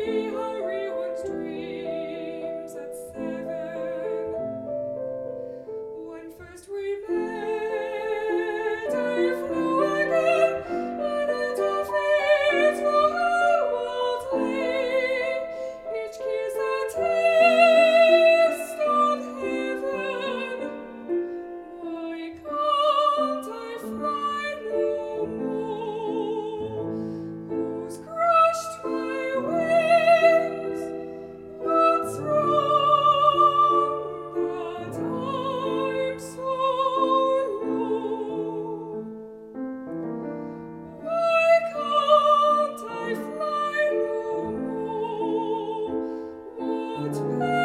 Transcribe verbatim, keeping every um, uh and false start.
hurry one's dreams at seven. When first we met, I flew again, and at our feet the world lay, each kiss a taste of heaven. Why can't I fly no more? Who's crushed my wings? What's wrong that I'm so low? Why can't I fly no more? What